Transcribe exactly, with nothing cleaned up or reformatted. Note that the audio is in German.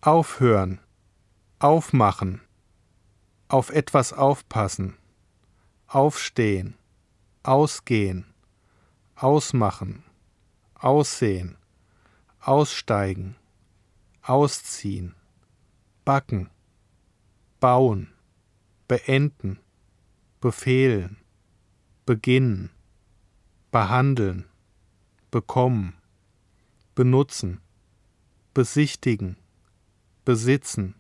aufhören, aufmachen, auf etwas aufpassen, aufstehen, ausgehen, ausmachen, aussehen, aussteigen, ausziehen, backen, bauen, beenden, befehlen, beginnen, behandeln, bekommen, benutzen, besichtigen, besitzen,